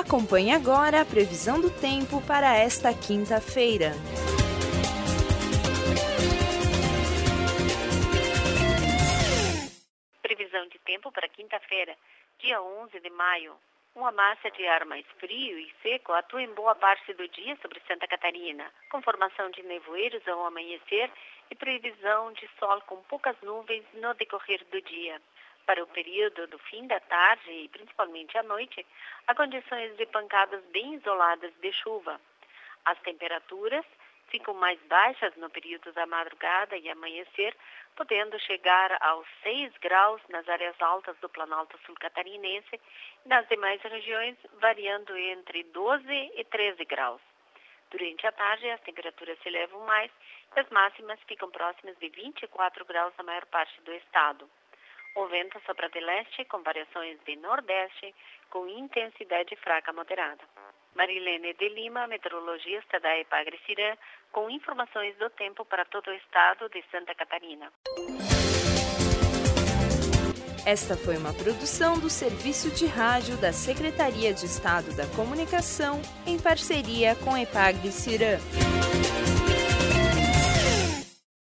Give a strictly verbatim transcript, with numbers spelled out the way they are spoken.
Acompanhe agora a previsão do tempo para esta quinta-feira. Previsão de tempo para quinta-feira, dia onze de maio. Uma massa de ar mais frio e seco atua em boa parte do dia sobre Santa Catarina, com formação de nevoeiros ao amanhecer e previsão de sol com poucas nuvens no decorrer do dia. Para o período do fim da tarde e principalmente à noite, há condições de pancadas bem isoladas de chuva. As temperaturas ficam mais baixas no período da madrugada e amanhecer, podendo chegar aos seis graus nas áreas altas do Planalto Sul Catarinense e nas demais regiões, variando entre doze e treze graus. Durante a tarde, as temperaturas se elevam mais e as máximas ficam próximas de vinte e quatro graus na maior parte do estado. O vento sopra de leste com variações de nordeste com intensidade fraca moderada. Marilene de Lima, meteorologista da Epagre-Cirã, com informações do tempo para todo o estado de Santa Catarina. Esta foi uma produção do Serviço de Rádio da Secretaria de Estado da Comunicação, em parceria com Epagre-Cirã.